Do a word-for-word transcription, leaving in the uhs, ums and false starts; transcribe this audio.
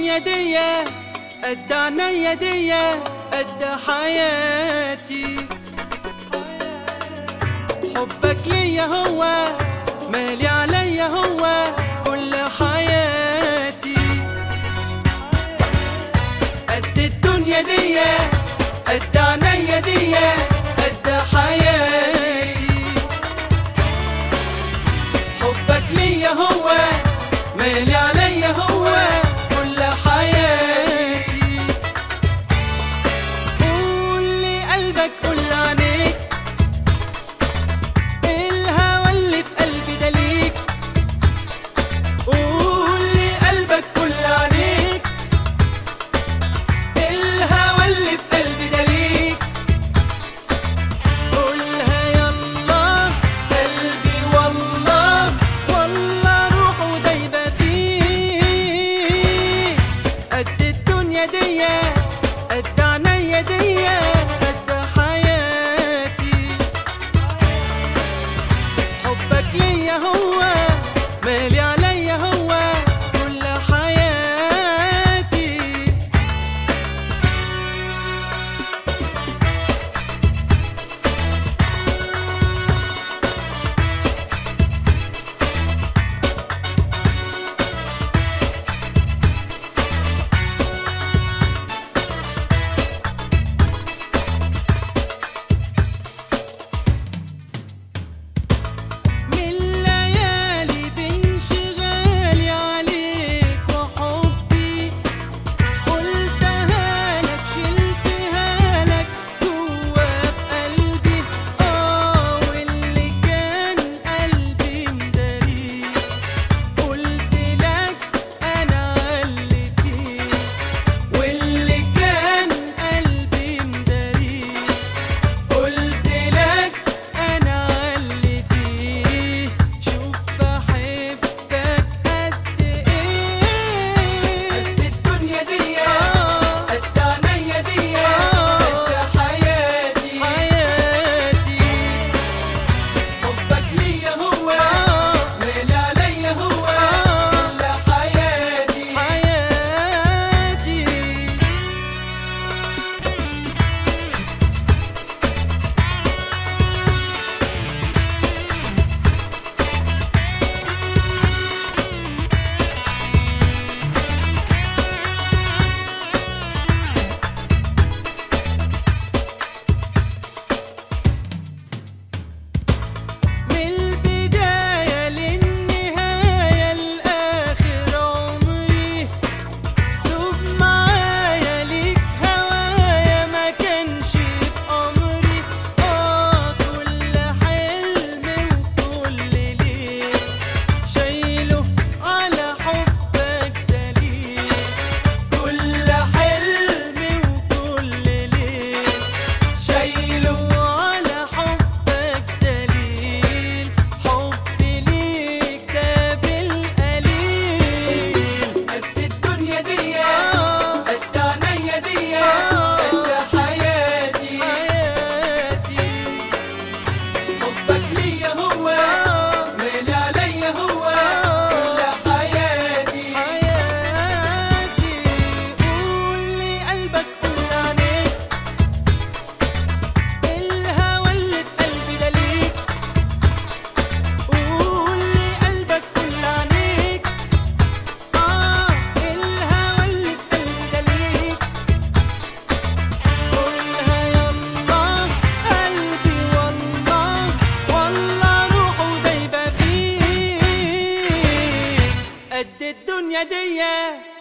الدنيا دي قد عينيا دي قد حياتي. حبك ليا هو مالي عليا هو كل حياتي. قد الدنيا دي قد عينيا دي قد حياتي. حبك ليا هو مالي عليا هو كل حياتي. قول لي قلبك قول عنيك الهوى اللي في قلبي ده ليك. قول لي قلبك قول عنيك الهوى اللي في قلبي ده ليك. قولها يلا قلبي والله والله روحه دايبة فيه. قد الدنيا دي قد عينيا دي قد حياتي. حبك ليا هو مالي عليا هو كل حياتي. من ليالي بانشغالي عليك وحبي قلتها لك شلتها لك جوا بقلبي. اه واللي كان قلبي مداريك قلت لك انا علي فيك. واللي كان قلبي مداريك قلت لك انا علي فيه. شوف بحبك قد ايه. قد الدنيا دي قد عينيا دي قد حياتي. حياتي حبك ليا هو مالي عليا هو كل حياتي. حياتي من البداية للنهاية لآخر عمري دوب معايا ليك هوايا ما كانش بأمري. اه كل حلم وكل ليل شايله على حبك دليل. كل حلم وكل ليل شايله على حبك دليل. حبي ليك ده بالقليل. قد الدنيا دي قد عينيا دي قد حياتي. حياتي حبك ليا هو مالي عليا هو كل حياتي. حياتي قول لي قلبك قول عنيك الهوى اللي في قلبي ده ليك. قول لي قلبك قول عنيك اه الهوى اللي في قلبي ده ليك. قولها يلا قلبي والله والله روحه دايبة فيك. قد الدنيا دي